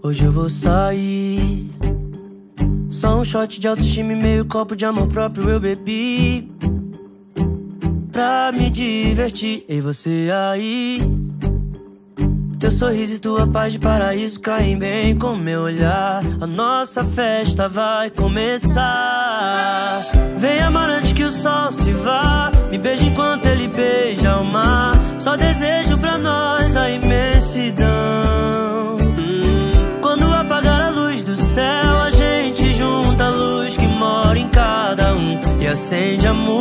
Hoje eu vou sair. Só um shot de autoestima e meio copo de amor próprio eu bebi pra me divertir. E você aí, teu sorriso e tua paz de paraíso caem bem com meu olhar. A nossa festa vai começar. Vem amar antes que o sol se vá. Me beija enquanto ele beija o mar. Só desejo pra nós a imensidão. Quando apagar a luz do céu, a gente junta a luz que mora em cada um e acende amor.